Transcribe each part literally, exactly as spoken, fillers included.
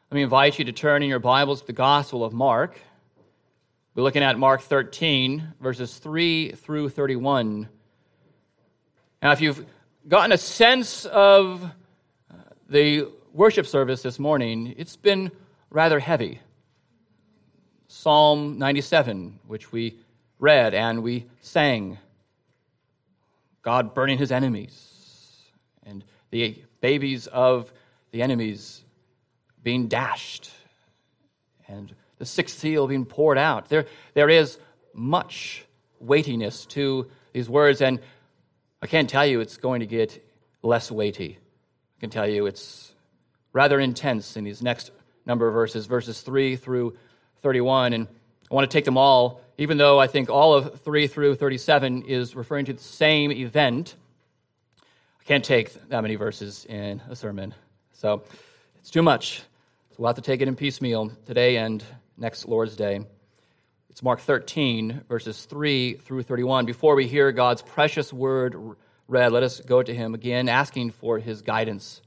Let me invite you to turn in your Bibles to the Gospel of Mark. We're looking at Mark thirteen, verses three through thirty-one. Now, if you've gotten a sense of the worship service this morning, it's been rather heavy. Psalm ninety-seven, which we read and we sang. God burning his enemies, and the babies of the enemies being dashed, and the sixth seal being poured out. There, there is much weightiness to these words, and I can't tell you it's going to get less weighty. I can tell you it's rather intense in these next number of verses, verses three through thirty-one, and I want to take them all, even though I think all of three through thirty-seven is referring to the same event. I can't take that many verses in a sermon, so it's too much. So we'll have to take it in piecemeal today and next Lord's Day. It's Mark thirteen, verses three through thirty-one. Before we hear God's precious word read, let us go to him again, asking for his guidance.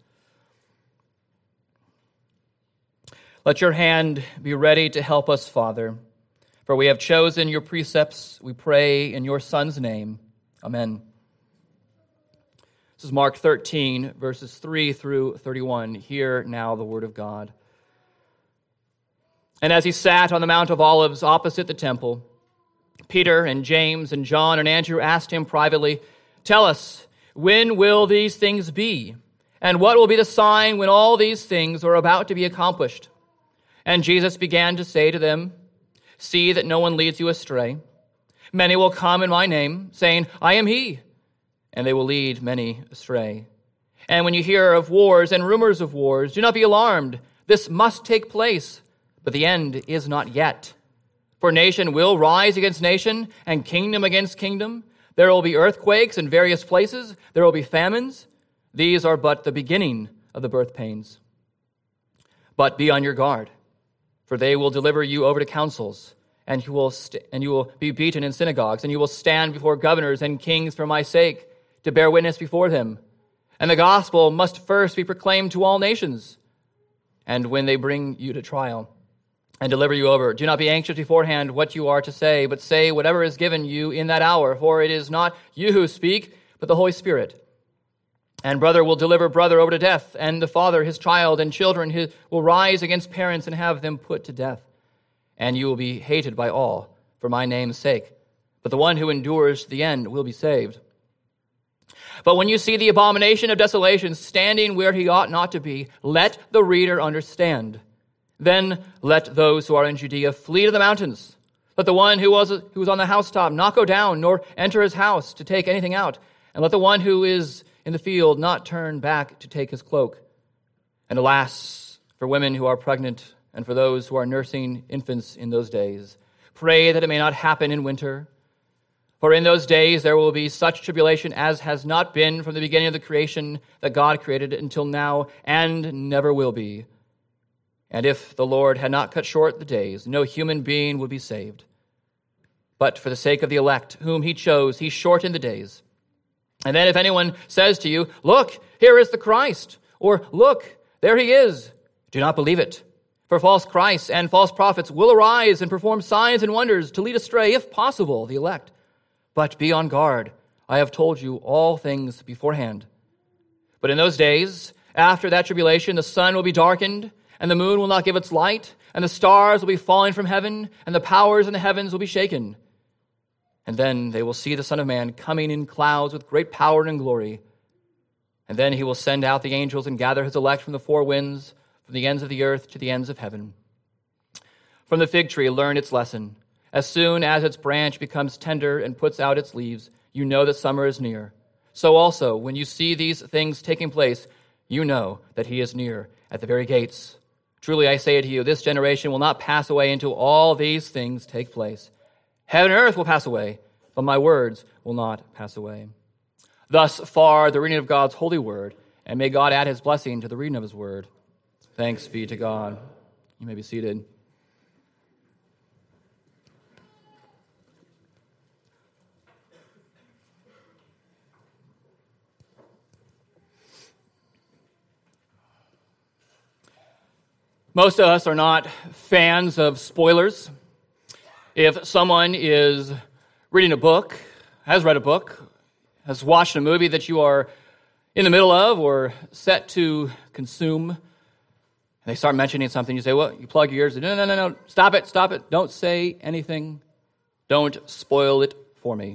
Let your hand be ready to help us, Father, for we have chosen your precepts, we pray in your Son's name. Amen. This is Mark thirteen, verses three through thirty-one. Hear now the word of God. And as he sat on the Mount of Olives opposite the temple, Peter and James and John and Andrew asked him privately, "Tell us, when will these things be? And what will be the sign when all these things are about to be accomplished?" And Jesus began to say to them, "See that no one leads you astray. Many will come in my name, saying, 'I am he,' and they will lead many astray. And when you hear of wars and rumors of wars, do not be alarmed. This must take place, but the end is not yet. For nation will rise against nation, and kingdom against kingdom. There will be earthquakes in various places. There will be famines. These are but the beginning of the birth pains. But be on your guard, for they will deliver you over to councils, and you will st- and you will be beaten in synagogues, and you will stand before governors and kings for my sake, to bear witness before them. And the gospel must first be proclaimed to all nations. And when they bring you to trial and deliver you over, do not be anxious beforehand what you are to say, but say whatever is given you in that hour, for it is not you who speak, but the Holy Spirit. And brother will deliver brother over to death, and the father his child, and children his, will rise against parents and have them put to death. And you will be hated by all for my name's sake, but the one who endures to the end will be saved. But when you see the abomination of desolation standing where he ought not to be, let the reader understand. Then let those who are in Judea flee to the mountains. Let the one who was who was on the housetop not go down, nor enter his house to take anything out. And let the one who is in the field not turn back to take his cloak. And alas, for women who are pregnant, and for those who are nursing infants in those days, pray that it may not happen in winter. For in those days there will be such tribulation as has not been from the beginning of the creation that God created until now, and never will be. And if the Lord had not cut short the days, no human being would be saved. But for the sake of the elect, whom he chose, he shortened the days. And then if anyone says to you, 'Look, here is the Christ,' or 'Look, there he is,' do not believe it. For false Christs and false prophets will arise and perform signs and wonders to lead astray, if possible, the elect. But be on guard. I have told you all things beforehand. But in those days, after that tribulation, the sun will be darkened, and the moon will not give its light, and the stars will be falling from heaven, and the powers in the heavens will be shaken. And then they will see the Son of Man coming in clouds with great power and glory. And then he will send out the angels and gather his elect from the four winds, from the ends of the earth to the ends of heaven. From the fig tree learn its lesson. As soon as its branch becomes tender and puts out its leaves, you know that summer is near. So also, when you see these things taking place, you know that he is near at the very gates. Truly I say to you, this generation will not pass away until all these things take place. Heaven and earth will pass away, but my words will not pass away." Thus far, the reading of God's holy word, and may God add his blessing to the reading of his word. Thanks be to God. You may be seated. Most of us are not fans of spoilers. If someone is reading a book, has read a book, has watched a movie that you are in the middle of or set to consume, and they start mentioning something, you say, well, you plug your ears, no, no, no, no, stop it, stop it, don't say anything, don't spoil it for me.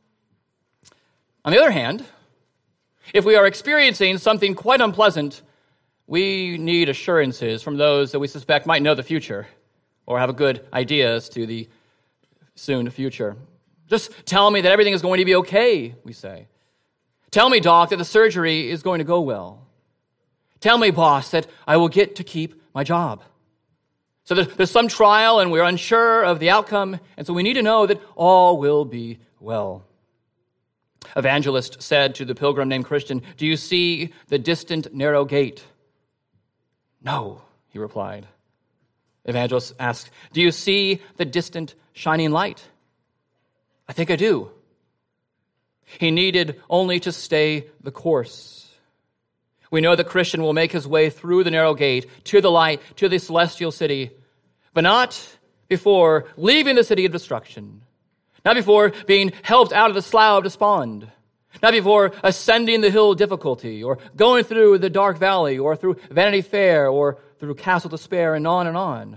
On the other hand, if we are experiencing something quite unpleasant, we need assurances from those that we suspect might know the future or have a good idea as to the soon future. Just tell me that everything is going to be okay, we say. Tell me, doc, that the surgery is going to go well. Tell me, boss, that I will get to keep my job. So there's some trial and we're unsure of the outcome, and so we need to know that all will be well. Evangelist said to the pilgrim named Christian, "Do you see the distant narrow gate?" "No," he replied. Evangelist asked, "Do you see the distant shining light?" "I think I do." He needed only to stay the course. We know the Christian will make his way through the narrow gate to the light, to the celestial city, but not before leaving the city of destruction, not before being helped out of the slough of despond, not before ascending the hill of difficulty, or going through the dark valley, or through Vanity Fair, or through Castle Despair, and on and on.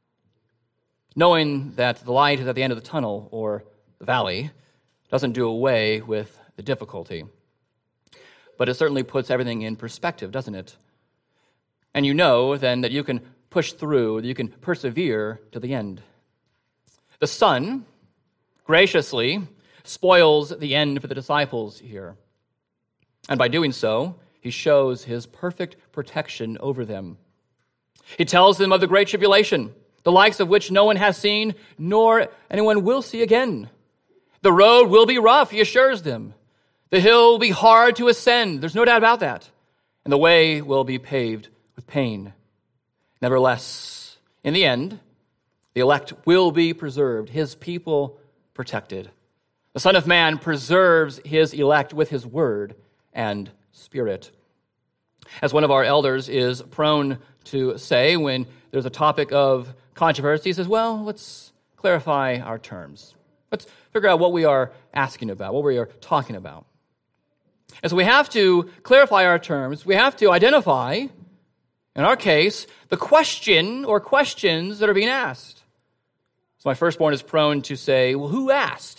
Knowing that the light is at the end of the tunnel, or the valley, doesn't do away with the difficulty. But it certainly puts everything in perspective, doesn't it? And you know then that you can push through, that you can persevere to the end. The Son graciously spoils the end for the disciples here. And by doing so, he shows his perfect protection over them. He tells them of the great tribulation, the likes of which no one has seen, nor anyone will see again. The road will be rough, he assures them. The hill will be hard to ascend, there's no doubt about that. And the way will be paved with pain. Nevertheless, in the end, the elect will be preserved, his people protected. The Son of Man preserves his elect with his word and spirit. As one of our elders is prone to say when there's a topic of controversy, he says, well, let's clarify our terms. Let's figure out what we are asking about, what we are talking about. And so we have to clarify our terms. We have to identify, in our case, the question or questions that are being asked. So my firstborn is prone to say, well, who asked?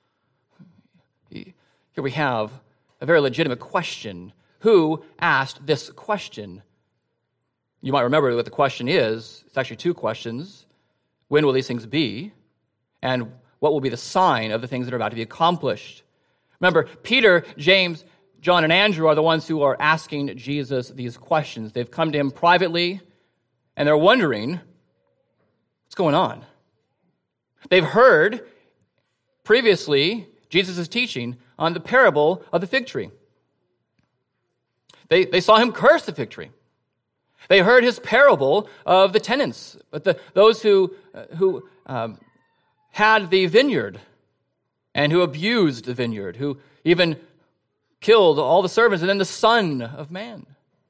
Here we have a very legitimate question. Who asked this question? You might remember what the question is. It's actually two questions. When will these things be? And what will be the sign of the things that are about to be accomplished? Remember, Peter, James, John, and Andrew are the ones who are asking Jesus these questions. They've come to him privately, and they're wondering, what's going on? They've heard previously Jesus' teaching on the parable of the fig tree. They, they saw him curse the fig tree. They heard his parable of the tenants, but the, those who, uh, who um, had the vineyard and who abused the vineyard, who even killed all the servants, and then the Son of Man.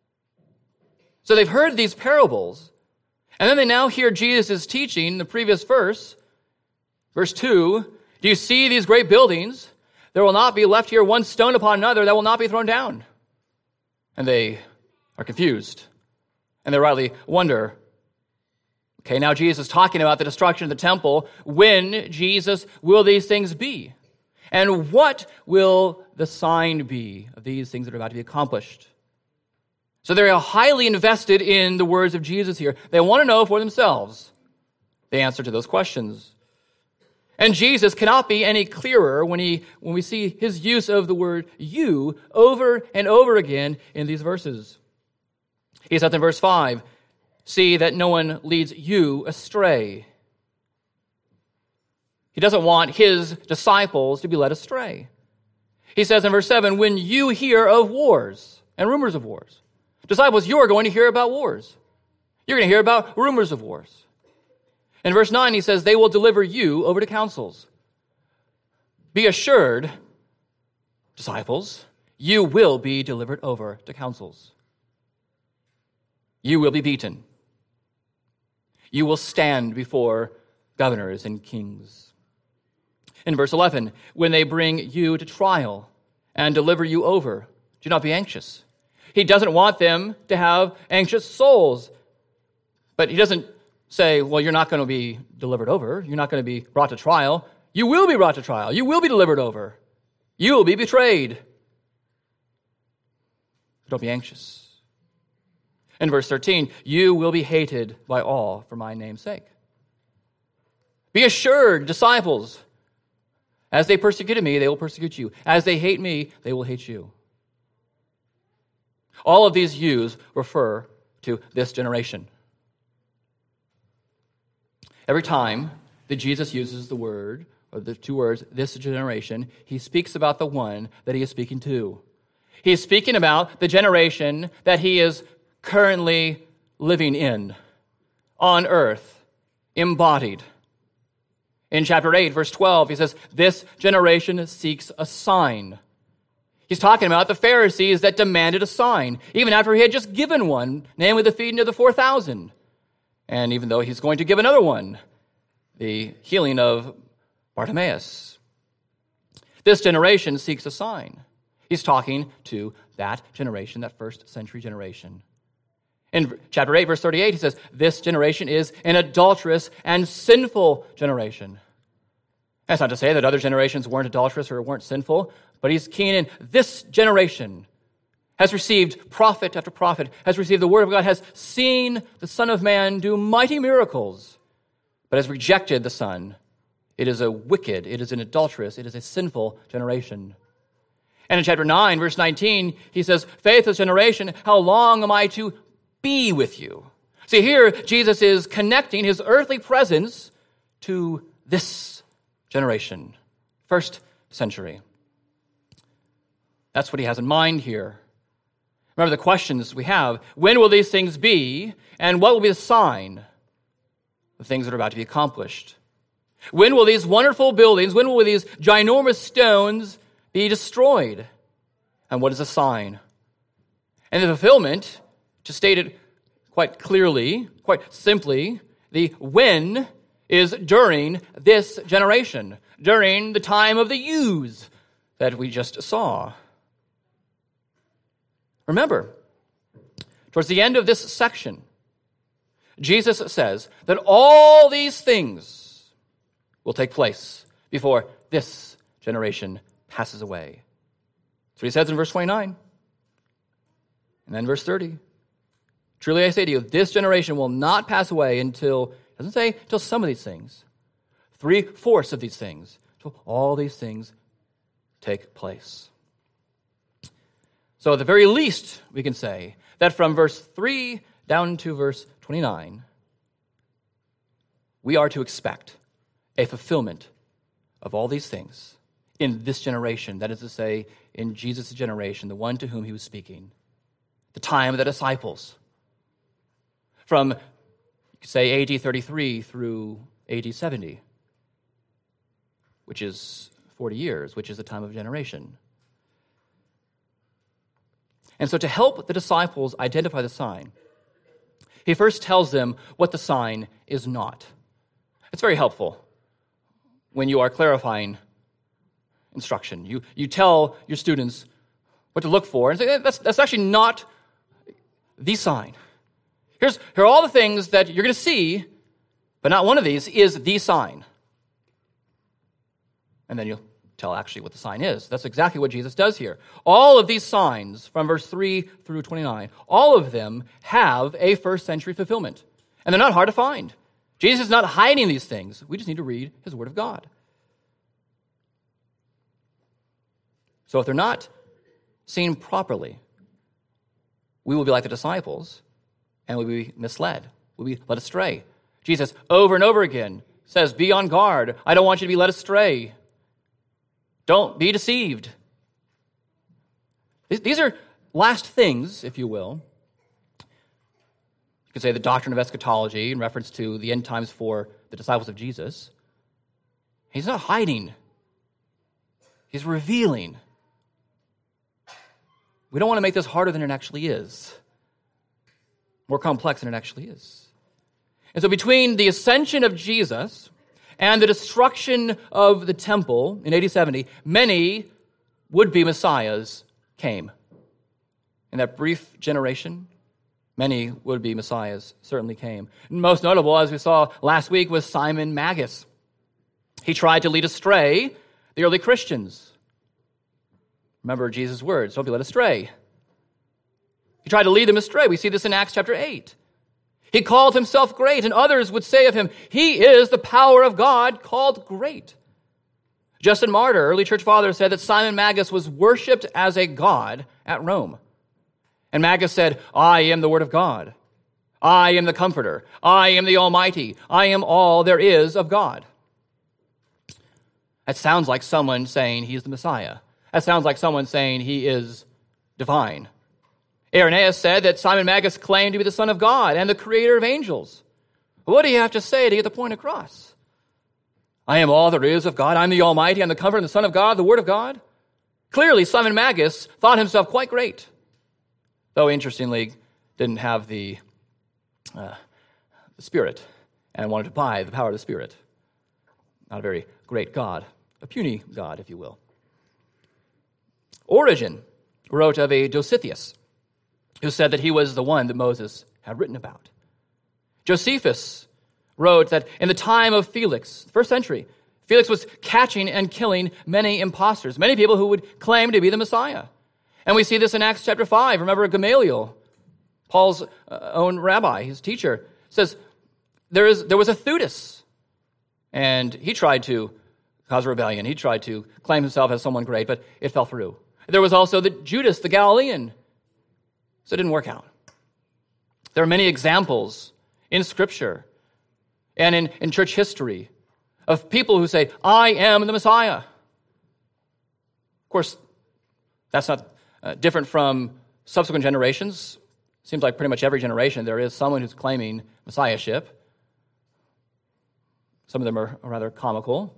So they've heard these parables, and then they now hear Jesus' teaching, the previous verse, verse two, do you see these great buildings? There will not be left here one stone upon another that will not be thrown down. And they are confused, and they rightly wonder, okay, now Jesus is talking about the destruction of the temple. When, Jesus, will these things be? And what will the sign be of these things that are about to be accomplished? So they're highly invested in the words of Jesus here. They want to know for themselves the answer to those questions. And Jesus cannot be any clearer when he when we see his use of the word you over and over again in these verses. He says in verse five, see that no one leads you astray. He doesn't want his disciples to be led astray. He says in verse seven, when you hear of wars and rumors of wars. Disciples, you are going to hear about wars. You're going to hear about rumors of wars. In verse nine, he says, they will deliver you over to councils. Be assured, disciples, you will be delivered over to councils. You will be beaten. You will stand before governors and kings. In verse eleven, when they bring you to trial and deliver you over, do not be anxious. He doesn't want them to have anxious souls. But he doesn't say, well, you're not going to be delivered over. You're not going to be brought to trial. You will be brought to trial. You will be delivered over. You will be betrayed. Don't be anxious. In verse thirteen, you will be hated by all for my name's sake. Be assured, disciples, as they persecuted me, they will persecute you. As they hate me, they will hate you. All of these yous refer to this generation. Every time that Jesus uses the word, or the two words, this generation, he speaks about the one that he is speaking to. He is speaking about the generation that he is currently living in, on earth, embodied. In chapter eight, verse twelve, he says, this generation seeks a sign. He's talking about the Pharisees that demanded a sign, even after he had just given one, namely the feeding of the four thousand. And even though he's going to give another one, the healing of Bartimaeus. This generation seeks a sign. He's talking to that generation, that first century generation. In chapter eight, verse thirty-eight, he says, this generation is an adulterous and sinful generation. That's not to say that other generations weren't adulterous or weren't sinful, but he's keen in this generation has received prophet after prophet, has received the word of God, has seen the Son of Man do mighty miracles, but has rejected the Son. It is a wicked, it is an adulterous, it is a sinful generation. And in chapter nine, verse nineteen, he says, faithless generation, how long am I to be with you? See, here, Jesus is connecting his earthly presence to this generation, first century. That's what he has in mind here. Remember the questions we have. When will these things be? And what will be the sign of things that are about to be accomplished? When will these wonderful buildings, when will these ginormous stones be destroyed? And what is a sign? And the fulfillment, to state it quite clearly, quite simply, the when is during this generation, during the time of the yous that we just saw. Remember, towards the end of this section, Jesus says that all these things will take place before this generation passes away. That's what he says in verse twenty-nine. And then verse thirty. Truly I say to you, this generation will not pass away until, it doesn't say until some of these things, three-fourths of these things, until all these things take place. So at the very least, we can say that from verse three down to verse twenty-nine, we are to expect a fulfillment of all these things in this generation, that is to say, in Jesus' generation, the one to whom he was speaking, the time of the disciples, from, you could say, A D thirty-three through A D seventy, which is forty years, which is the time of generation. And so to help the disciples identify the sign, he first tells them what the sign is not. It's very helpful when you are clarifying instruction. You, you tell your students what to look for and say, that's, that's actually not the sign. Here's, here are all the things that you're going to see, but not one of these is the sign. And then you'll tell actually what the sign is. That's exactly what Jesus does here. All of these signs from verse three through twenty-nine, all of them have a first century fulfillment. And they're not hard to find. Jesus is not hiding these things. We just need to read his word of God. So if they're not seen properly, we will be like the disciples and we'll be misled. We'll be led astray. Jesus, over and over again, says, be on guard. I don't want you to be led astray. Don't be deceived. These are last things, if you will. You could say the doctrine of eschatology in reference to the end times for the disciples of Jesus. He's not hiding. He's revealing. We don't want to make this harder than it actually is. More complex than it actually is. And so between the ascension of Jesus and the destruction of the temple in A D seventy, many would-be messiahs came. In that brief generation, many would-be messiahs certainly came. Most notable, as we saw last week, was Simon Magus. He tried to lead astray the early Christians. Remember Jesus' words, don't be led astray. He tried to lead them astray. We see this in Acts chapter eight. He called himself great, and others would say of him, he is the power of God called great. Justin Martyr, early church father, said that Simon Magus was worshipped as a god at Rome. And Magus said, I am the Word of God. I am the Comforter. I am the Almighty. I am all there is of God. That sounds like someone saying he's the Messiah. That sounds like someone saying he is divine. Irenaeus said that Simon Magus claimed to be the Son of God and the creator of angels. What do you have to say to get the point across? I am all there is of God. I'm the Almighty. I'm the Comforter, the Son of God, the Word of God. Clearly, Simon Magus thought himself quite great, though, interestingly, didn't have the, uh, the Spirit and wanted to buy the power of the Spirit. Not a very great God, a puny God, if you will. Origen wrote of a Dositheus, who said that he was the one that Moses had written about. Josephus wrote that in the time of Felix, first century, Felix was catching and killing many impostors, many people who would claim to be the Messiah. And we see this in Acts chapter five. Remember Gamaliel, Paul's own rabbi, his teacher, says there is there was a Theudas, and he tried to cause a rebellion. He tried to claim himself as someone great, but it fell through. There was also the Judas, the Galilean, so it didn't work out. There are many examples in Scripture and in, in church history of people who say, I am the Messiah. Of course, that's not uh, different from subsequent generations. Seems like pretty much every generation there is someone who's claiming messiahship. Some of them are rather comical.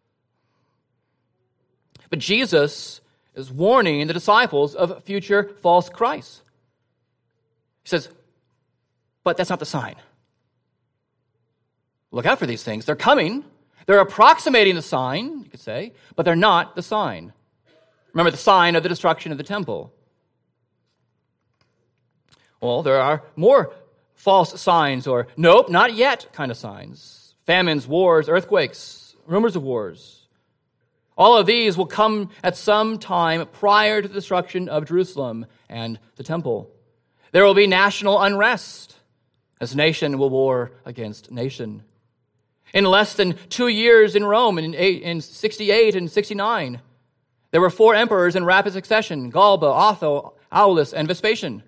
But Jesus is warning the disciples of future false Christs. He says, but that's not the sign. Look out for these things. They're coming. They're approximating the sign, you could say, but they're not the sign. Remember the sign of the destruction of the temple. Well, there are more false signs or nope, not yet kind of signs. Famines, wars, earthquakes, rumors of wars. All of these will come at some time prior to the destruction of Jerusalem and the temple. There will be national unrest as nation will war against nation. In less than two years in Rome, in, eight, in sixty-eight and sixty-nine, there were four emperors in rapid succession, Galba, Otho, Aulus, and Vespasian.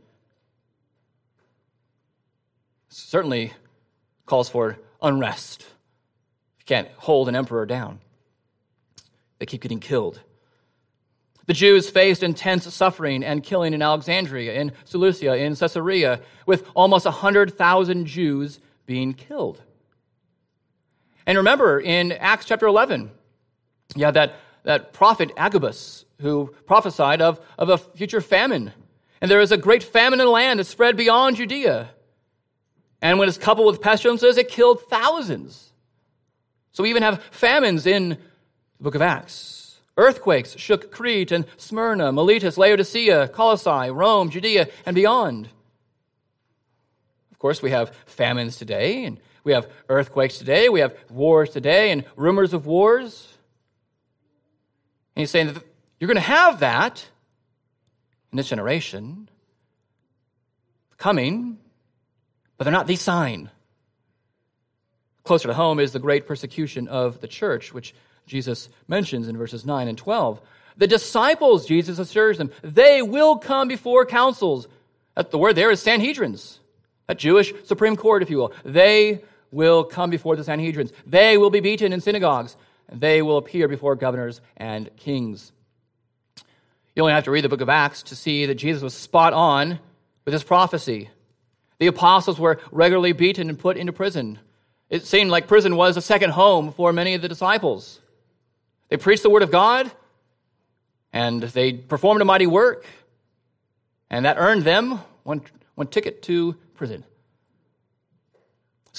Certainly calls for unrest. You can't hold an emperor down. They keep getting killed. The Jews faced intense suffering and killing in Alexandria, in Seleucia, in Caesarea, with almost one hundred thousand Jews being killed. And remember, in Acts chapter eleven, you have that, that prophet Agabus, who prophesied of, of a future famine. And there is a great famine in the land that spread beyond Judea. And when it's coupled with pestilences, it killed thousands. So we even have famines in the book of Acts. Earthquakes shook Crete and Smyrna, Miletus, Laodicea, Colossae, Rome, Judea, and beyond. Of course, we have famines today, and we have earthquakes today, we have wars today, and rumors of wars. And he's saying that you're going to have that in this generation coming, but they're not the sign. Closer to home is the great persecution of the church, which Jesus mentions in verses nine and twelve. The disciples, Jesus assures them, they will come before councils. The word there is Sanhedrins, a Jewish Supreme Court, if you will. They will come before the Sanhedrins. They will be beaten in synagogues. And they will appear before governors and kings. You only have to read the book of Acts to see that Jesus was spot on with his prophecy. The apostles were regularly beaten and put into prison. It seemed like prison was a second home for many of the disciples. They preached the word of God, and they performed a mighty work, and that earned them one, one ticket to prison.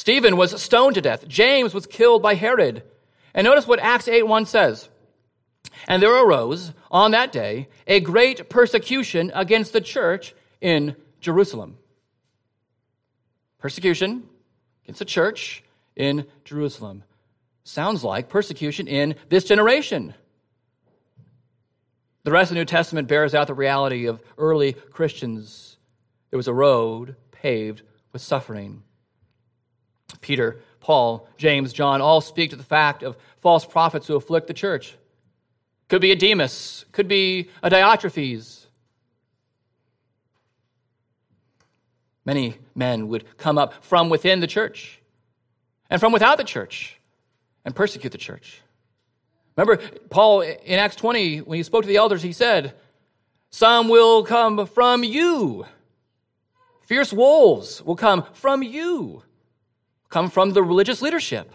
Stephen was stoned to death. James was killed by Herod. And notice what Acts eight one says. And there arose on that day a great persecution against the church in Jerusalem. Persecution against the church in Jerusalem. Sounds like persecution in this generation. The rest of the New Testament bears out the reality of early Christians. There was a road paved with suffering. Peter, Paul, James, John all speak to the fact of false prophets who afflict the church. Could be a Demas, could be a Diotrephes. Many men would come up from within the church and from without the church and persecute the church. Remember, Paul in Acts twenty, when he spoke to the elders, he said, some will come from you. Fierce wolves will come from you, come from the religious leadership.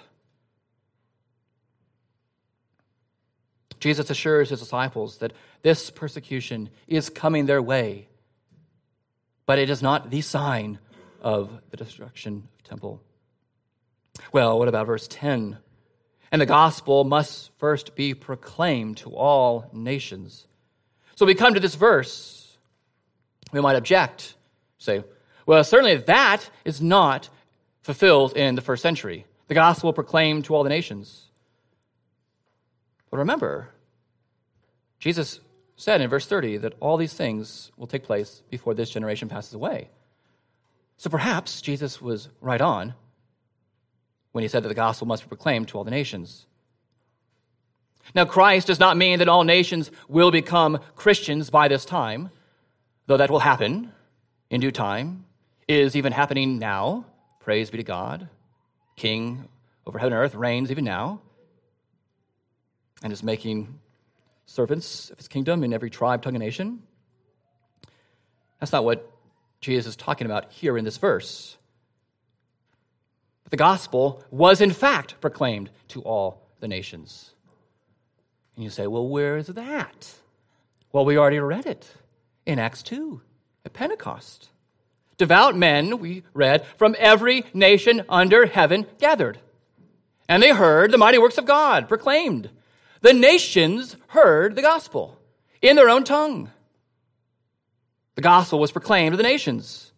Jesus assures his disciples that this persecution is coming their way, but it is not the sign of the destruction of the temple. Well, what about verse ten? And the gospel must first be proclaimed to all nations. So we come to this verse, we might object, say, well, certainly that is not fulfilled in the first century. The gospel proclaimed to all the nations. But remember, Jesus said in verse thirty that all these things will take place before this generation passes away. So perhaps Jesus was right on when he said that the gospel must be proclaimed to all the nations. Now, Christ does not mean that all nations will become Christians by this time, though that will happen in due time, is even happening now. Praise be to God. King over heaven and earth reigns even now and is making servants of his kingdom in every tribe, tongue, and nation. That's not what Jesus is talking about here in this verse. But the gospel was in fact proclaimed to all the nations. And you say, well, where is that? Well, we already read it in Acts two at Pentecost. Devout men, we read, from every nation under heaven gathered. And they heard the mighty works of God proclaimed. The nations heard the gospel in their own tongue. The gospel was proclaimed to the nations.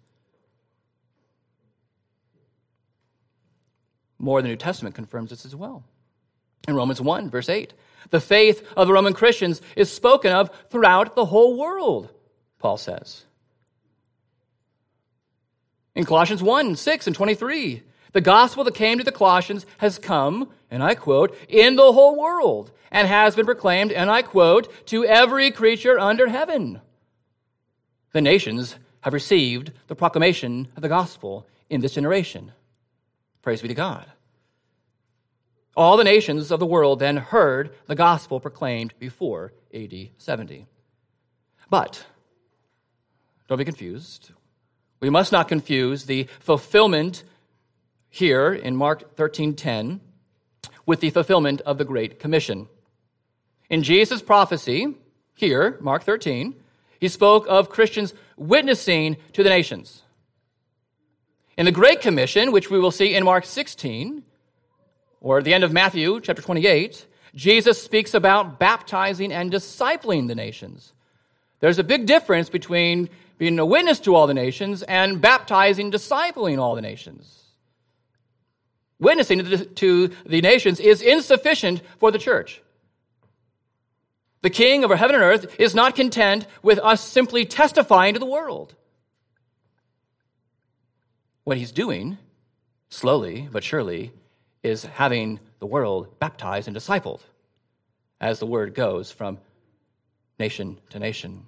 More, the New Testament confirms this as well. In Romans one, verse eight, the faith of the Roman Christians is spoken of throughout the whole world, Paul says. In Colossians one, six and twenty-three, the gospel that came to the Colossians has come, and I quote, in the whole world, and has been proclaimed, and I quote, to every creature under heaven. The nations have received the proclamation of the gospel in this generation. Praise be to God. All the nations of the world then heard the gospel proclaimed before A D seventy. But, don't be confused. We must not confuse the fulfillment here in Mark thirteen ten with the fulfillment of the Great Commission. In Jesus' prophecy, here, Mark thirteen, he spoke of Christians witnessing to the nations. In the Great Commission, which we will see in Mark sixteen, or at the end of Matthew chapter twenty-eight, Jesus speaks about baptizing and discipling the nations. There's a big difference between being a witness to all the nations and baptizing, discipling all the nations. Witnessing to the, to the nations is insufficient for the church. The King over heaven and earth is not content with us simply testifying to the world. What he's doing, slowly but surely, is having the world baptized and discipled as the word goes from nation to nation.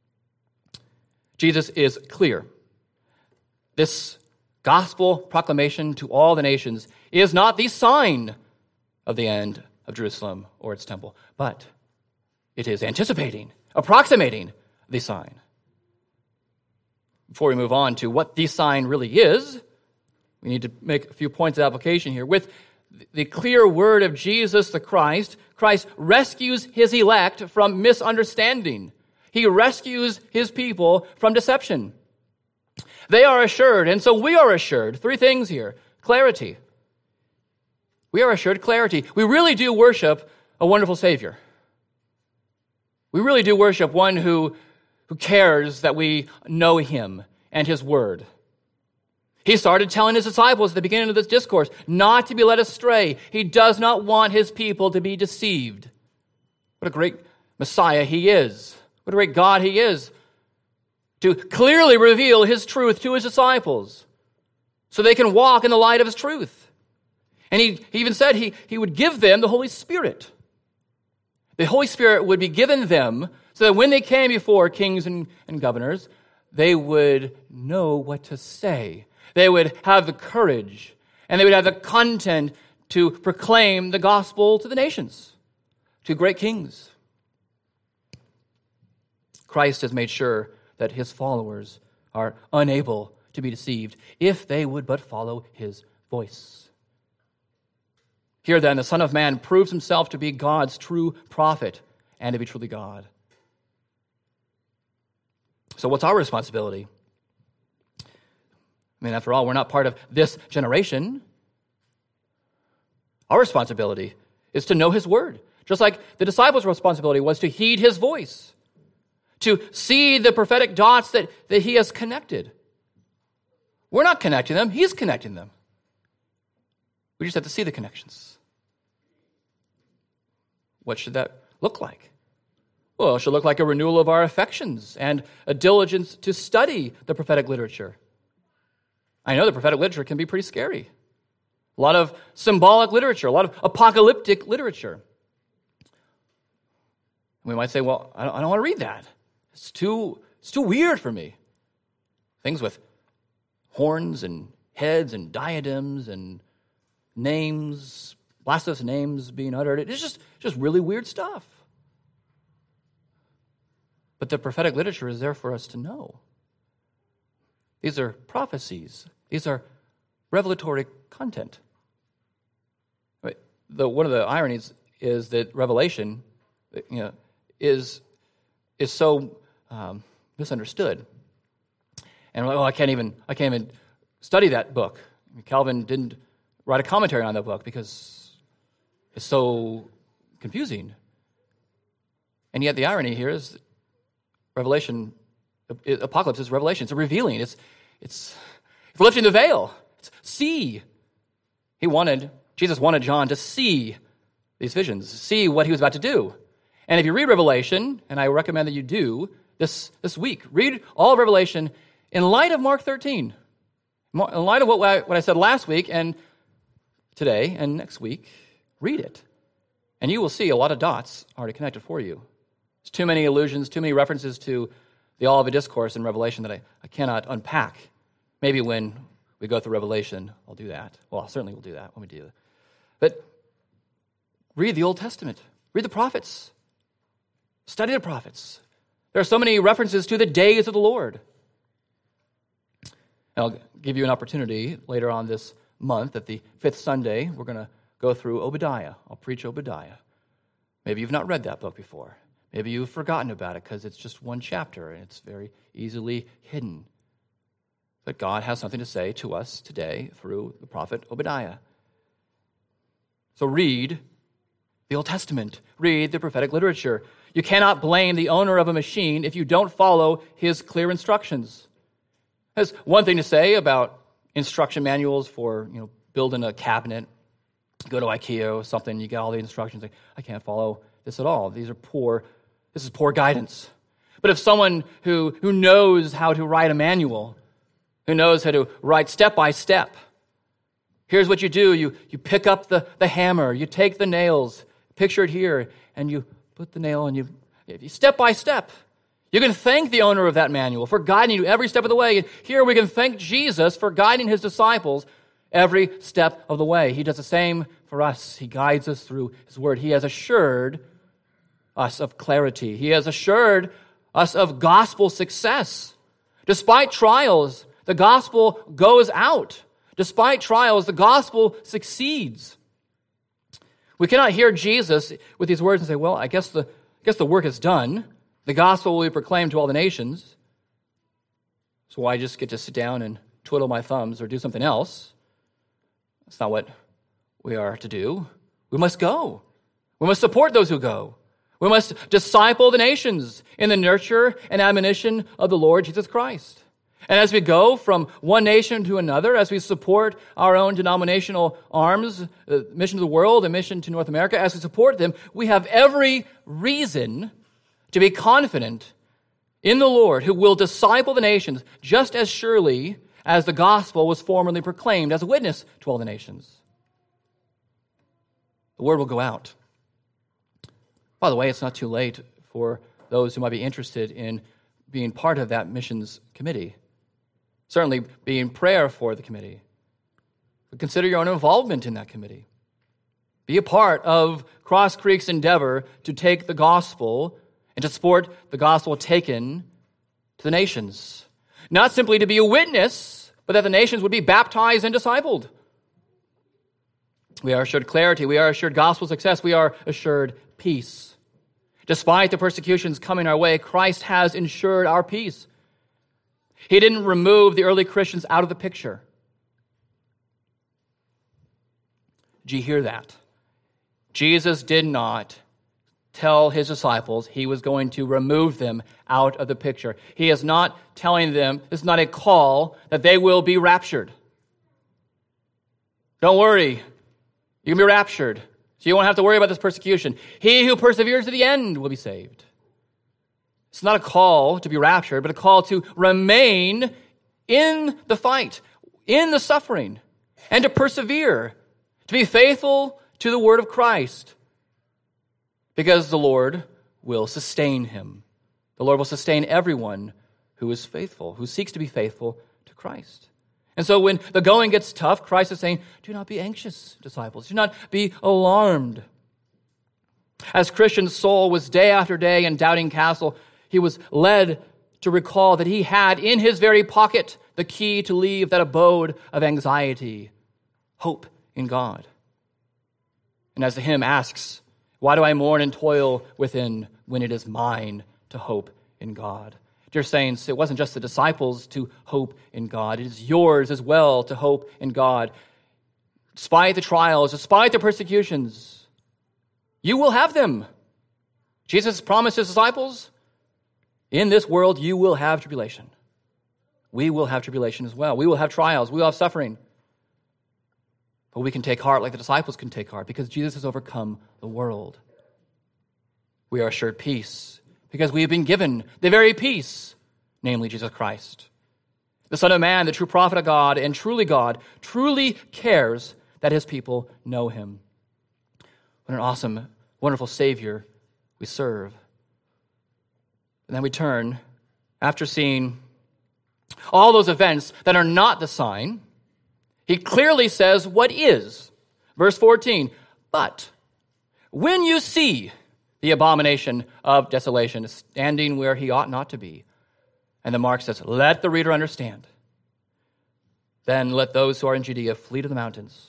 Jesus is clear. This gospel proclamation to all the nations is not the sign of the end of Jerusalem or its temple, but it is anticipating, approximating the sign. Before we move on to what the sign really is, we need to make a few points of application here. With the clear word of Jesus the Christ, Christ rescues his elect from misunderstanding. He rescues his people from deception. They are assured, and so we are assured, three things here. clarity. We are assured clarity. We really do worship a wonderful Savior. We really do worship one who, who cares that we know him and his word. He started telling his disciples at the beginning of this discourse not to be led astray. He does not want his people to be deceived. What a great Messiah he is. What a great God he is, to clearly reveal his truth to his disciples so they can walk in the light of his truth. And he, he even said he, he would give them the Holy Spirit. The Holy Spirit would be given them so that when they came before kings and, and governors, they would know what to say. They would have the courage, and they would have the content to proclaim the gospel to the nations, to great kings. Christ has made sure that his followers are unable to be deceived if they would but follow his voice. Here then, the Son of Man proves himself to be God's true prophet and to be truly God. So what's our responsibility? I mean, after all, we're not part of this generation. Our responsibility is to know his word, just like the disciples' responsibility was to heed his voice, to see the prophetic dots that, that he has connected. We're not connecting them, he's connecting them. We just have to see the connections. What should that look like? Well, it should look like a renewal of our affections and a diligence to study the prophetic literature. I know the prophetic literature can be pretty scary. A lot of symbolic literature, a lot of apocalyptic literature. We might say, well, I don't, I don't want to read that. It's too, it's too weird for me. Things with horns and heads and diadems and names, blasphemous names being uttered. It's just, just really weird stuff. But the prophetic literature is there for us to know. These are prophecies. These are revelatory content. The, one of the ironies is that Revelation, you know, is is so um, misunderstood, and we're like, oh, I can't even I can't even study that book. I mean, Calvin didn't write a commentary on that book because it's so confusing. And yet, the irony here is that Revelation, Apocalypse is revelation. It's a revealing. It's it's it's lifting the veil. It's see. He wanted. Jesus wanted John to see these visions, see what he was about to do. And if you read Revelation, and I recommend that you do this, this week, read all of Revelation in light of Mark thirteen, in light of what I, what I said last week and today and next week, read it. And you will see a lot of dots already connected for you. There's too many allusions, too many references to the Olivet Discourse in Revelation that I, I cannot unpack. Maybe when we go through Revelation, I'll do that. Well, certainly we'll do that when we do that. But read the Old Testament. Read the prophets. Study the prophets. There are so many references to the days of the Lord. And I'll give you an opportunity later on this month, at the fifth Sunday, we're going to go through Obadiah. I'll preach Obadiah. Maybe you've not read that book before. Maybe you've forgotten about it because it's just one chapter and it's very easily hidden. But God has something to say to us today through the prophet Obadiah. So read the Old Testament. Read the prophetic literature. You cannot blame the owner of a machine if you don't follow his clear instructions. There's one thing to say about instruction manuals for, you know, building a cabinet. Go to IKEA or something, you get all the instructions. Like, I can't follow this at all. These are poor, this is poor guidance. But if someone who, who knows how to write a manual, who knows how to write step by step, here's what you do. You, you pick up the, the hammer, you take the nails, picture it here, and you put the nail and you, you step by step. You can thank the owner of that manual for guiding you every step of the way. And here we can thank Jesus for guiding his disciples every step of the way. He does the same for us. He guides us through his word. He has assured us of clarity. He has assured us of gospel success. Despite trials, the gospel goes out. Despite trials, the gospel succeeds. We cannot hear Jesus with these words and say, well, I guess the, I guess the work is done. The gospel will be proclaimed to all the nations. So I just get to sit down and twiddle my thumbs or do something else. That's not what we are to do. We must go. We must support those who go. We must disciple the nations in the nurture and admonition of the Lord Jesus Christ. And as we go from one nation to another, as we support our own denominational arms, the mission to the world and mission to North America, as we support them, we have every reason to be confident in the Lord, who will disciple the nations just as surely as the gospel was formerly proclaimed as a witness to all the nations. The word will go out. By the way, it's not too late for those who might be interested in being part of that missions committee. Certainly be in prayer for the committee. But consider your own involvement in that committee. Be a part of Cross Creek's endeavor to take the gospel and to support the gospel taken to the nations. Not simply to be a witness, but that the nations would be baptized and discipled. We are assured clarity. We are assured gospel success. We are assured peace. Despite the persecutions coming our way, Christ has ensured our peace. He didn't remove the early Christians out of the picture. Did you hear that? Jesus did not tell his disciples he was going to remove them out of the picture. He is not telling them, this is not a call that they will be raptured. Don't worry, you can be raptured, so you won't have to worry about this persecution. He who perseveres to the end will be saved. It's not a call to be raptured, but a call to remain in the fight, in the suffering, and to persevere, to be faithful to the word of Christ, because the Lord will sustain him. The Lord will sustain everyone who is faithful, who seeks to be faithful to Christ. And so when the going gets tough, Christ is saying, do not be anxious, disciples. Do not be alarmed. As Christian Saul was day after day in Doubting Castle, he was led to recall that he had in his very pocket the key to leave that abode of anxiety, hope in God. And as the hymn asks, why do I mourn and toil within when it is mine to hope in God? Dear saints, it wasn't just the disciples to hope in God. It is yours as well to hope in God. Despite the trials, despite the persecutions, you will have them. Jesus promised his disciples, in this world you will have tribulation. We will have tribulation as well. We will have trials. We will have suffering. But we can take heart like the disciples can take heart because Jesus has overcome the world. We are assured peace because we have been given the very peace, namely Jesus Christ. The Son of Man, the true prophet of God and truly God, truly cares that his people know him. What an awesome, wonderful Savior we serve. And then we turn, after seeing all those events that are not the sign, he clearly says what is. Verse fourteen, but when you see the abomination of desolation standing where he ought not to be, and the mark says, let the reader understand, then let those who are in Judea flee to the mountains.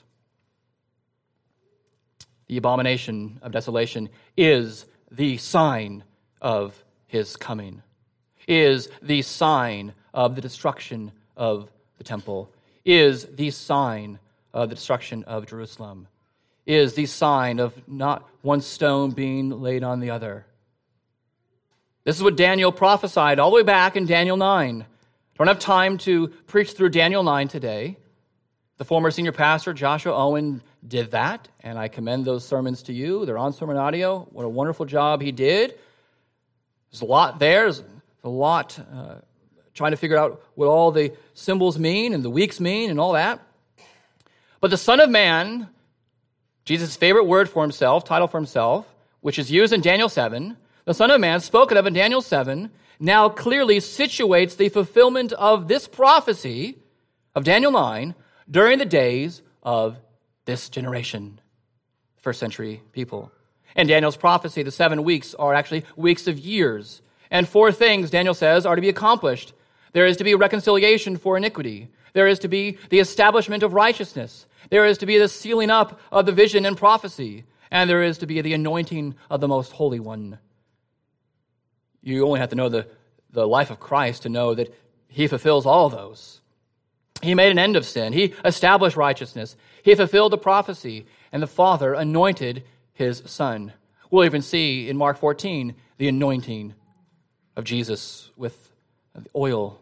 The abomination of desolation is the sign of his coming, is the sign of the destruction of the temple, is the sign of the destruction of Jerusalem, is the sign of not one stone being laid on the other. This is what Daniel prophesied all the way back in Daniel nine. Don't have time to preach through Daniel nine today. The former senior pastor, Joshua Owen, did that, and I commend those sermons to you. They're on sermon audio. What a wonderful job he did. There's a lot there. There's a lot uh, trying to figure out what all the symbols mean and the weeks mean and all that. But the Son of Man, Jesus' favorite word for himself, title for himself, which is used in Daniel seven, the Son of Man, spoken of in Daniel seven, now clearly situates the fulfillment of this prophecy of Daniel nine during the days of this generation, first century people. And Daniel's prophecy, the seven weeks, are actually weeks of years. And four things, Daniel says, are to be accomplished. There is to be reconciliation for iniquity. There is to be the establishment of righteousness. There is to be the sealing up of the vision and prophecy. And there is to be the anointing of the Most Holy One. You only have to know the, the life of Christ to know that he fulfills all those. He made an end of sin. He established righteousness. He fulfilled the prophecy, and the Father anointed his Son. We'll even see in Mark fourteen the anointing of Jesus with the oil.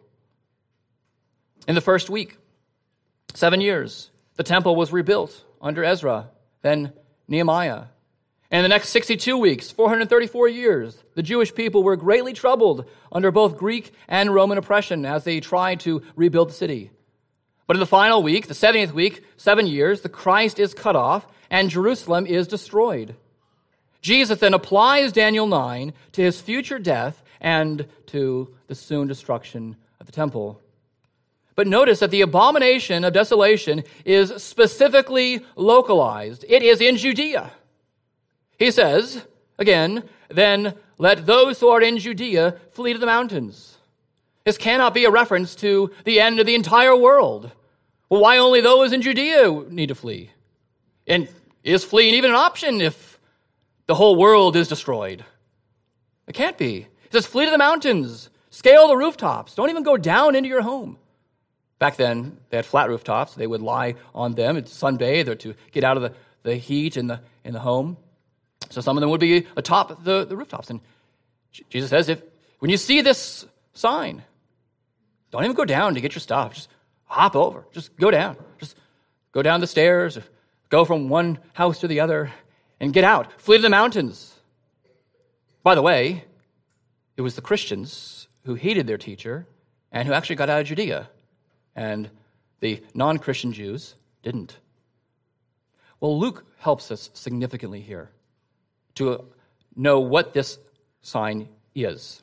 In the first week, seven years, the temple was rebuilt under Ezra, then Nehemiah. And in the next sixty-two weeks, four hundred thirty-four years, the Jewish people were greatly troubled under both Greek and Roman oppression as they tried to rebuild the city. But in the final week, the seventieth week, seven years, the Christ is cut off and Jerusalem is destroyed. Jesus then applies Daniel nine to his future death and to the soon destruction of the temple. But notice that the abomination of desolation is specifically localized. It is in Judea. He says, again, then let those who are in Judea flee to the mountains. This cannot be a reference to the end of the entire world. Well, why only those in Judea need to flee? And is fleeing even an option if the whole world is destroyed? It can't be. It says flee to the mountains, scale the rooftops. Don't even go down into your home. Back then, they had flat rooftops. They would lie on them and sunbathe or to get out of the, the heat in the, in the home. So some of them would be atop the, the rooftops. And Jesus says, if when you see this sign, don't even go down to get your stuff. Just hop over. Just go down. Just go down the stairs, go from one house to the other, and get out. Flee to the mountains. By the way, it was the Christians who hated their teacher and who actually got out of Judea. And the non-Christian Jews didn't. Well, Luke helps us significantly here to know what this sign is.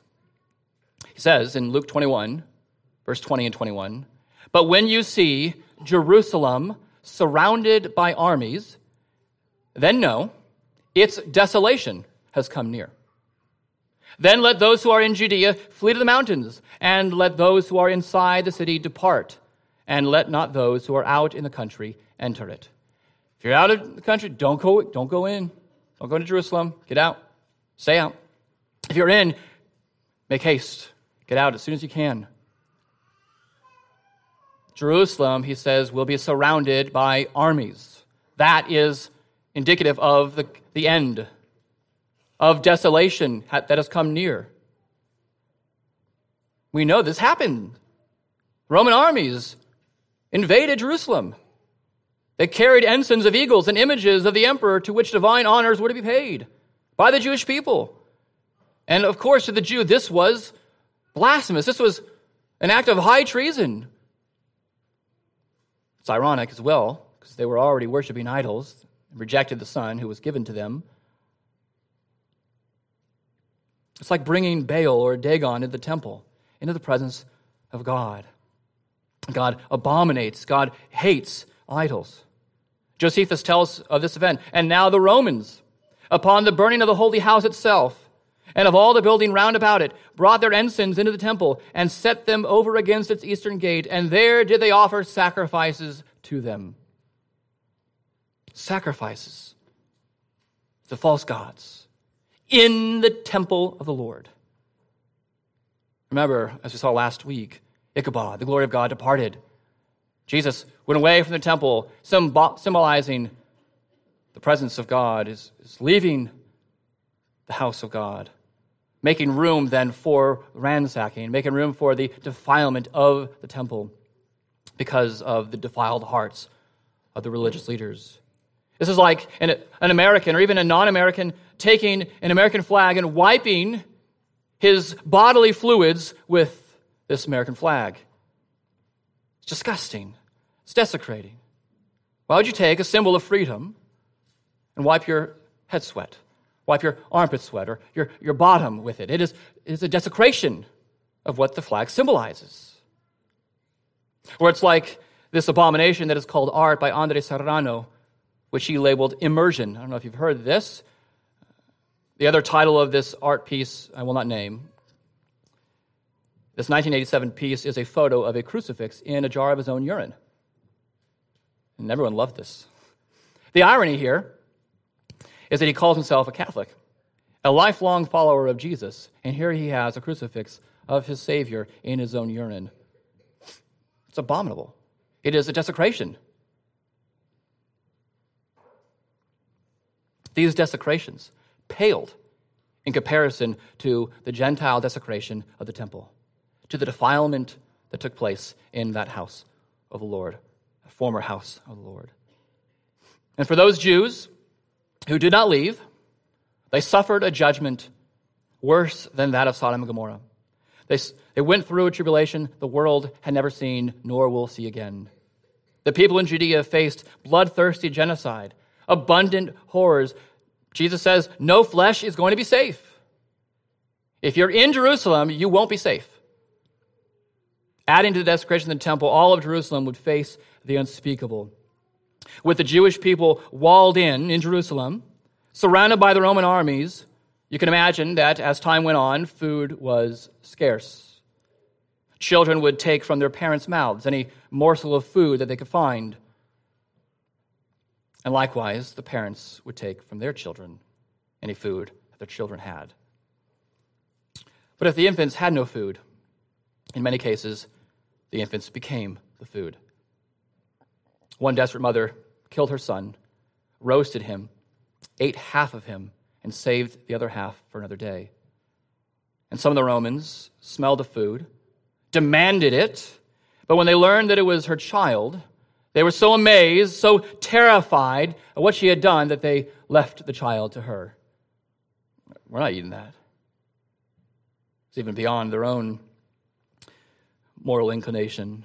He says in Luke twenty-one, verse twenty and twenty-one, but when you see Jerusalem surrounded by armies, then know its desolation has come near. Then let those who are in Judea flee to the mountains, and let those who are inside the city depart, and let not those who are out in the country enter it. If you're out of the country, don't go, don't go in. Don't go into Jerusalem. Get out. Stay out. If you're in, make haste. Get out as soon as you can. Jerusalem, he says, will be surrounded by armies. That is indicative of the, the end, of desolation that has come near. We know this happened. Roman armies invaded Jerusalem. They carried ensigns of eagles and images of the emperor to which divine honors were to be paid by the Jewish people. And of course, to the Jew, this was blasphemous. This was an act of high treason. It's ironic as well, because they were already worshiping idols and rejected the Son who was given to them. It's like bringing Baal or Dagon into the temple, into the presence of God. God abominates, God hates idols. Josephus tells of this event, and now the Romans, upon the burning of the holy house itself, and of all the building round about it, brought their ensigns into the temple, and set them over against its eastern gate, and there did they offer sacrifices to them. Sacrifices to false gods in the temple of the Lord. Remember, as we saw last week, Ichabod, the glory of God, departed. Jesus went away from the temple, symbolizing the presence of God, is, is leaving the house of God, making room then for ransacking, making room for the defilement of the temple because of the defiled hearts of the religious leaders. This is like an, an American or even a non-American taking an American flag and wiping his bodily fluids with this American flag. It's disgusting. It's desecrating. Why would you take a symbol of freedom and wipe your head sweat, wipe your armpit sweat, or your, your bottom with it? It is, it is a desecration of what the flag symbolizes. Or it's like this abomination that is called art by Andres Serrano, which he labeled immersion. I don't know if you've heard of this. The other title of this art piece I will not name. This nineteen eighty-seven piece is a photo of a crucifix in a jar of his own urine. And everyone loved this. The irony here is that he calls himself a Catholic, a lifelong follower of Jesus, and here he has a crucifix of his Savior in his own urine. It's abominable. It is a desecration. these desecrations paled in comparison to the Gentile desecration of the temple, to the defilement that took place in that house of the Lord, a former house of the Lord. And for those Jews who did not leave, they suffered a judgment worse than that of Sodom and Gomorrah. They, they went through a tribulation the world had never seen nor will see again. The people in Judea faced bloodthirsty genocide, abundant horrors. Jesus says, no flesh is going to be safe. If you're in Jerusalem, you won't be safe. Adding to the desecration of the temple, all of Jerusalem would face the unspeakable. With the Jewish people walled in in Jerusalem, surrounded by the Roman armies, you can imagine that as time went on, food was scarce. Children would take from their parents' mouths any morsel of food that they could find. And likewise, the parents would take from their children any food that their children had. But if the infants had no food, in many cases, the infants became the food. One desperate mother killed her son, roasted him, ate half of him, and saved the other half for another day. And some of the Romans smelled the food, demanded it, but when they learned that it was her child, they were so amazed, so terrified of what she had done that they left the child to her. We're not eating that. It's even beyond their own moral inclination.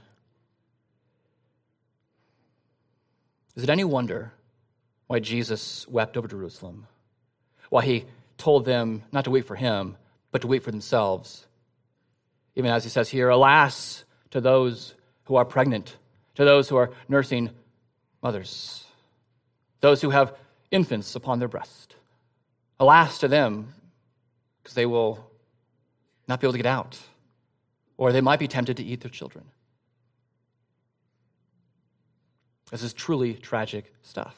Is it any wonder why Jesus wept over Jerusalem? Why he told them not to weep for him, but to weep for themselves? Even as he says here, alas to those who are pregnant, to those who are nursing mothers, those who have infants upon their breast. Alas to them, because they will not be able to get out, or they might be tempted to eat their children. This is truly tragic stuff.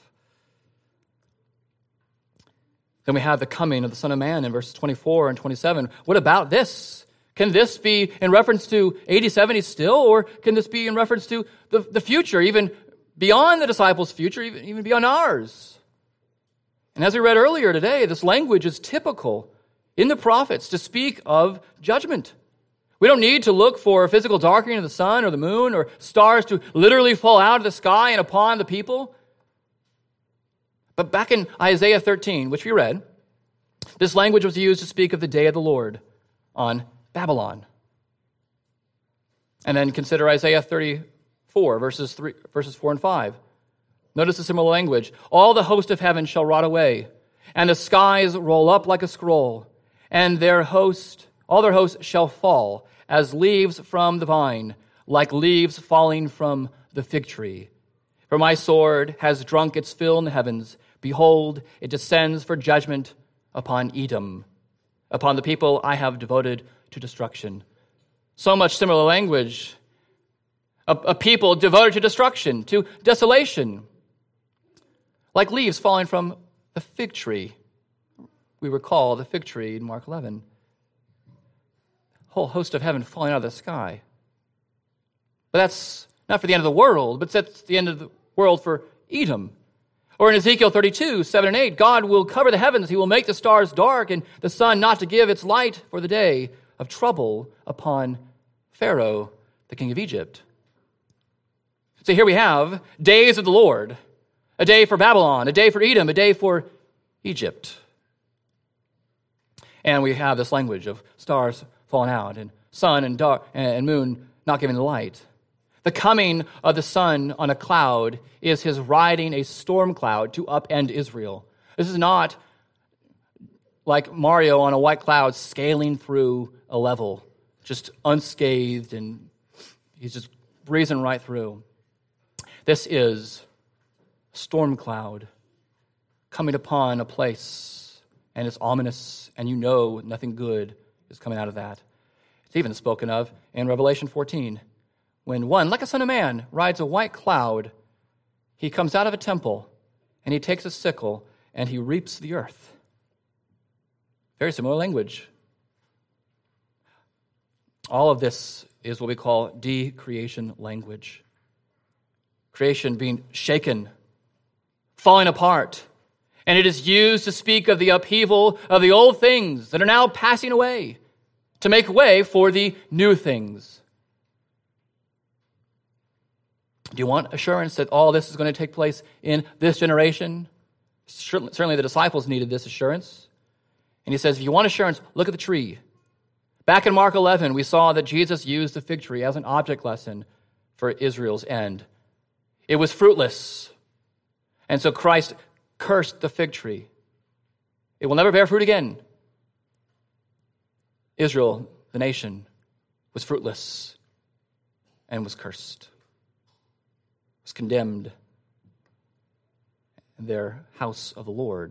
Then we have the coming of the Son of Man in verses twenty-four and twenty-seven. What about this? Can this be in reference to A D seventy still, or can this be in reference to the, the future, even beyond the disciples' future, even, even beyond ours? And as we read earlier today, this language is typical in the prophets to speak of judgment. We don't need to look for a physical darkening of the sun or the moon or stars to literally fall out of the sky and upon the people. But back in Isaiah thirteen, which we read, this language was used to speak of the day of the Lord on Babylon. And then consider Isaiah thirty-four, verses three, verses four and five. Notice the similar language. All the host of heaven shall rot away, and the skies roll up like a scroll, and their host, all their hosts shall fall as leaves from the vine, like leaves falling from the fig tree. For my sword has drunk its fill in the heavens. Behold, it descends for judgment upon Edom, upon the people I have devoted to destruction. So much similar language. A, a people devoted to destruction, to desolation, like leaves falling from the fig tree. We recall the fig tree in Mark eleven. Whole host of heaven falling out of the sky. But that's not for the end of the world, but that's the end of the world for Edom. Or in Ezekiel thirty-two, seven and eight, God will cover the heavens, he will make the stars dark, and the sun not to give its light for the day of trouble upon Pharaoh, the king of Egypt. So here we have days of the Lord, a day for Babylon, a day for Edom, a day for Egypt. And we have this language of stars falling out and sun and dark and moon not giving the light. The coming of the sun on a cloud is his riding a storm cloud to upend Israel. This is not like Mario on a white cloud scaling through a level, just unscathed, and he's just breezing right through. This is a storm cloud coming upon a place, and it's ominous, and you know nothing good is coming out of that. It's even spoken of in Revelation fourteen. When one, like a son of man, rides a white cloud, he comes out of a temple, and he takes a sickle, and he reaps the earth. Very similar language. All of this is what we call de-creation language. Creation being shaken, falling apart, And it is used to speak of the upheaval of the old things that are now passing away, to make way for the new things. Do you want assurance that all this is going to take place in this generation? Certainly the disciples needed this assurance. And he says, if you want assurance, look at the tree. Back in Mark eleven, we saw that Jesus used the fig tree as an object lesson for Israel's end. It was fruitless. And so Christ cursed the fig tree. It will never bear fruit again. Israel, the nation, was fruitless and was cursed, was condemned. And their house of the Lord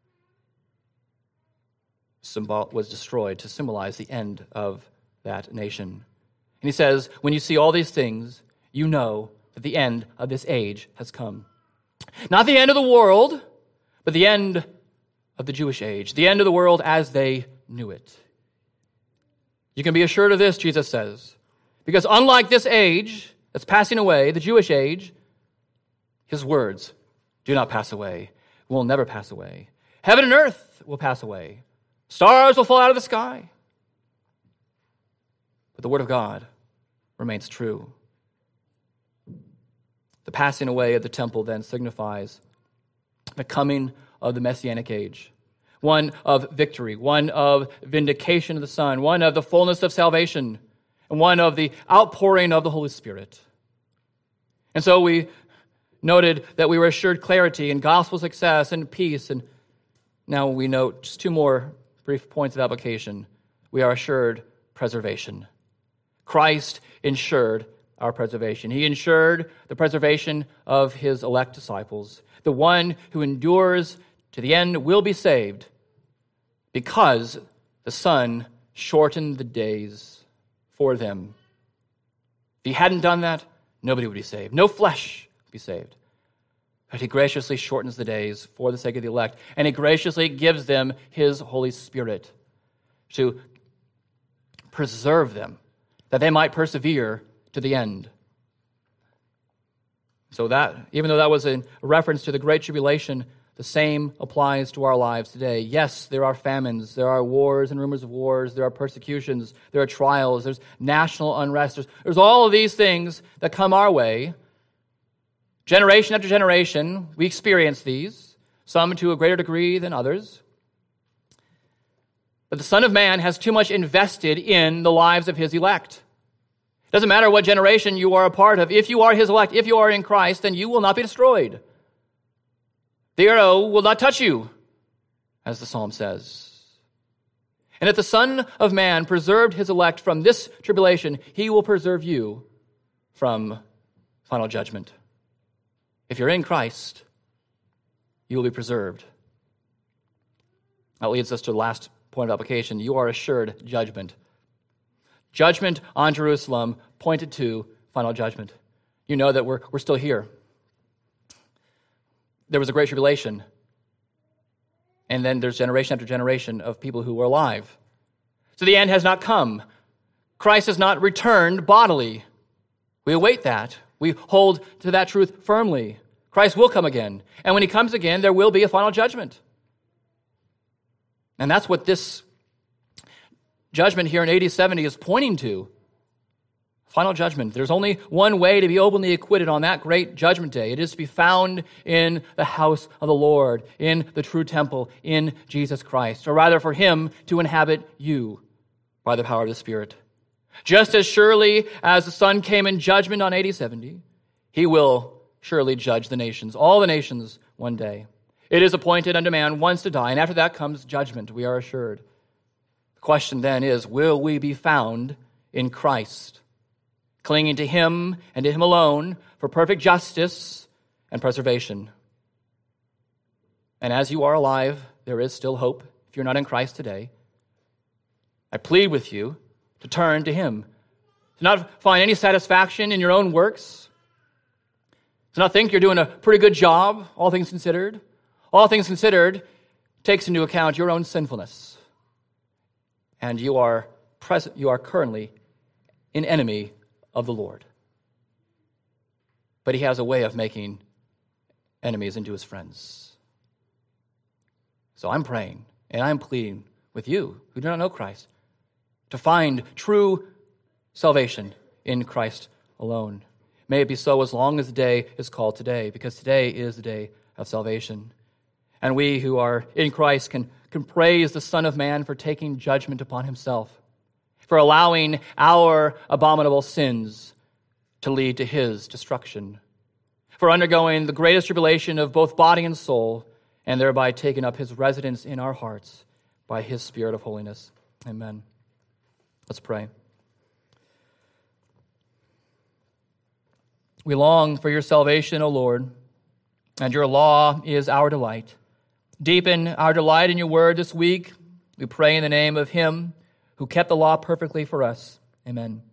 symbol was destroyed to symbolize the end of that nation. And he says, when you see all these things, you know that the end of this age has come. Not the end of the world, but the end of the Jewish age, the end of the world as they knew it. You can be assured of this, Jesus says, because unlike this age that's passing away, the Jewish age, his words do not pass away, will never pass away. Heaven and earth will pass away. Stars will fall out of the sky. But the word of God remains true. The passing away of the temple then signifies the coming of the Messianic age, one of victory, one of vindication of the Son, one of the fullness of salvation, and one of the outpouring of the Holy Spirit. And so we noted that we were assured clarity and gospel success and peace, and now we note just two more brief points of application. We are assured preservation. Christ ensured our preservation. He ensured the preservation of his elect disciples. The one who endures to the end will be saved because the Son shortened the days for them. If he hadn't done that, nobody would be saved. No flesh would be saved. But he graciously shortens the days for the sake of the elect, and he graciously gives them his Holy Spirit to preserve them, that they might persevere to the end. So that, even though that was a reference to the Great Tribulation, the same applies to our lives today. Yes, there are famines, there are wars and rumors of wars, there are persecutions, there are trials, there's national unrest, there's, there's all of these things that come our way. Generation after generation, we experience these, some to a greater degree than others. But the Son of Man has too much invested in the lives of his elect. It doesn't matter what generation you are a part of. If you are his elect, if you are in Christ, then you will not be destroyed. The arrow will not touch you, as the psalm says. And if the Son of Man preserved his elect from this tribulation, he will preserve you from final judgment. If you're in Christ, you will be preserved. That leads us to the last point of application. You are assured judgment. Judgment on Jerusalem pointed to final judgment. You know that we're, we're still here. There was a great tribulation. And then there's generation after generation of people who were alive. So the end has not come. Christ has not returned bodily. We await that. We hold to that truth firmly. Christ will come again. And when he comes again, there will be a final judgment. And that's what this judgment here in A D seventy is pointing to. Final judgment. There's only one way to be openly acquitted on that great judgment day. It is to be found in the house of the Lord, in the true temple, in Jesus Christ, or rather for him to inhabit you by the power of the Spirit. Just as surely as the Son came in judgment on A D seventy, he will surely judge the nations, all the nations, one day. It is appointed unto man once to die, and after that comes judgment, we are assured. The question then is, will we be found in Christ, clinging to him and to him alone for perfect justice and preservation? And as you are alive, there is still hope if you're not in Christ today. I plead with you to turn to him, to not find any satisfaction in your own works, to not think you're doing a pretty good job, all things considered. All things considered takes into account your own sinfulness. And you are present, you are currently an enemy of the Lord. But he has a way of making enemies into his friends. So I'm praying and I'm pleading with you who do not know Christ to find true salvation in Christ alone. May it be so as long as the day is called today, because today is the day of salvation. And we who are in Christ can, can praise the Son of Man for taking judgment upon himself, for allowing our abominable sins to lead to his destruction, for undergoing the greatest tribulation of both body and soul, and thereby taking up his residence in our hearts by his Spirit of holiness. Amen. Let's pray. We long for your salvation, O Lord, and your law is our delight. Deepen our delight in your word this week. We pray in the name of him who kept the law perfectly for us. Amen.